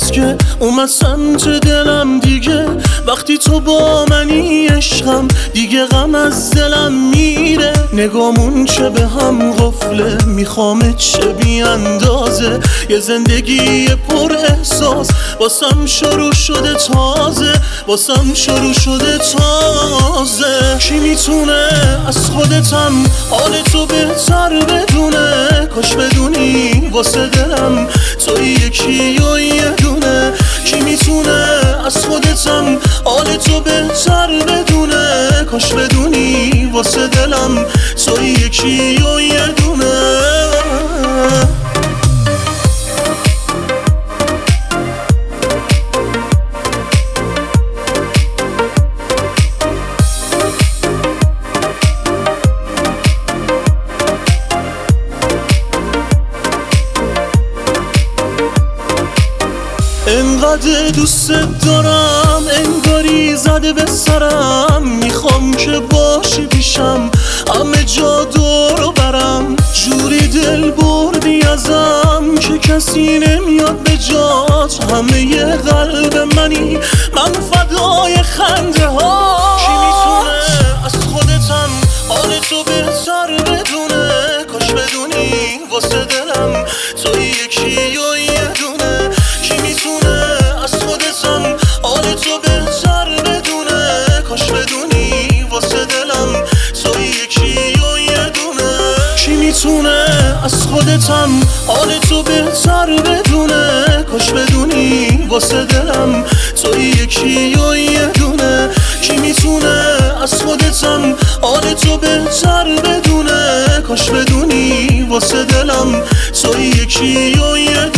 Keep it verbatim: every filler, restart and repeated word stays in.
نیست که اومد سمت دلم دیگه. وقتی تو با منی عشقم دیگه غم از دلم میره. نگامون چه به هم غفله، میخوام چه بی اندازه. یه زندگی پر احساس واسم شروع شده تازه، واسم شروع شده تازه. کی میتونه از خودتم حال تو بهتر بدونه؟ کاش بدونی واسه دلم تو یکی و یه دونه. کی میتونه از خودتم حال تو بهتر بدونه؟ کاش بدونی واسه دلم تو یکی و یه دونه. انقدر دوست دارم انگاری زده به سرم. میخوام که باشی پیشم همه جا دور برم. جوری دل بردی ازم که کسی نمیاد به جات. همه ی قلب منی من فدای خنده ها. کی میتونه از خودتم حال تو بهتر بدونه؟ کاش بدونی واسه دلم تو یکی و یه دونه. کی میتونه از خودتم حال تو بهتر بدونه؟ کاش بدونی واسه دلم تو یکی و یه دونه. کی میتونه از خودتم حال تو بهتر بدونه؟ کاش بدونی واسه دلم تو یکی و یه دونه. کی میتونه از خودتم حال تو بهتر بدونه؟ کاش بدونی واسه دلم تو یکی و یه دونه.